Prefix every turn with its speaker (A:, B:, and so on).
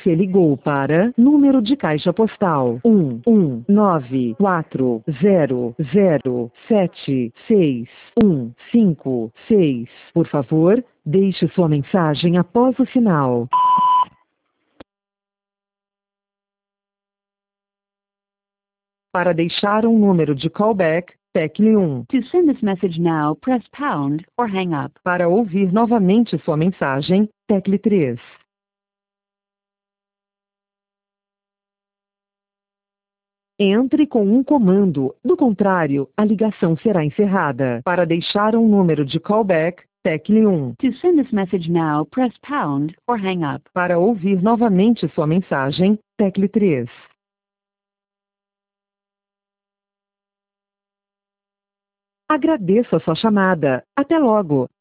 A: Você ligou para número de caixa postal 11940076156. Por favor, deixe sua mensagem após o sinal. Para deixar um número de callback, tecle 1.
B: To send this message now, press pound or hang up.
A: Para ouvir novamente sua mensagem, tecle 3. Entre com um comando, do contrário, a ligação será encerrada. Para deixar um número de callback, tecle 1.
B: To send this message now, press pound or hang up.
A: Para ouvir novamente sua mensagem, tecle 3. Agradeço a sua chamada. Até logo.